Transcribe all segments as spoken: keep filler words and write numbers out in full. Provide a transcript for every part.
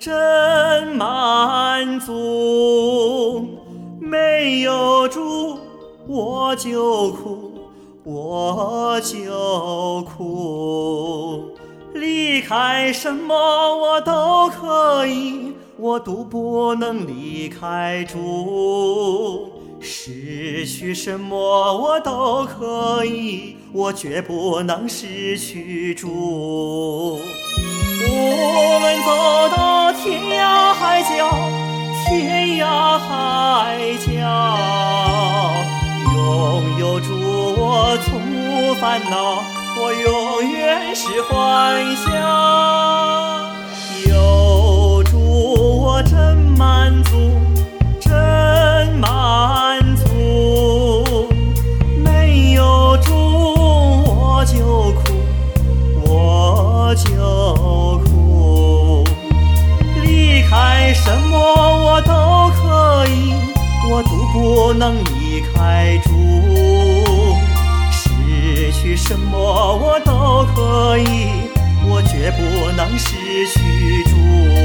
真满足。没有主我就苦，我就苦。离开什么我都可以，我独不能离开主。失去什么我都可以，我绝不能失去主。无论走到天涯海角，天涯海角，拥有主我从无烦恼，我永远是欢笑。有主我真满足，真满足。没有主我就苦，我就苦。离开什么我都可以，我独不能离开主。失去什么我都可以，我绝不能失去主。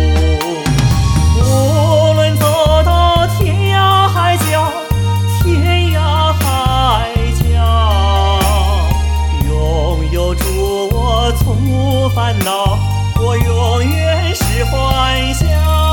无论走到天涯海角，天涯海角，拥有主我从无烦恼，我永远是欢笑。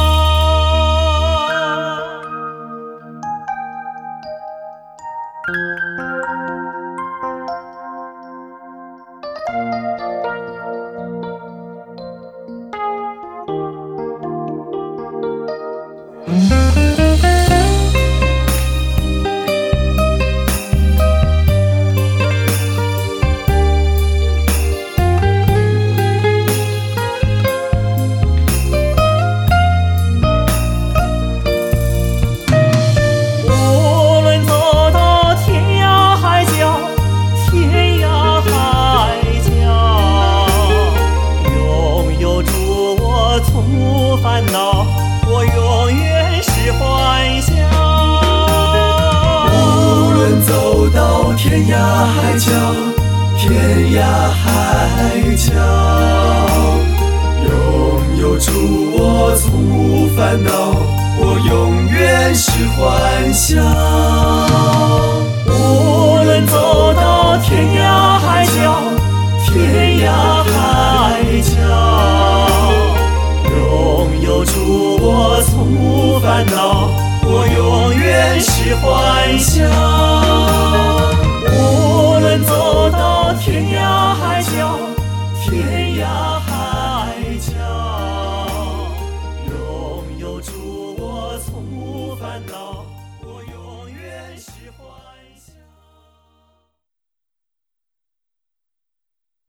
烦恼，我永远是欢笑。 无论走到天涯海角，天涯海角，拥有主我从无烦恼，我永远是欢笑。 无论走到天涯海角，天涯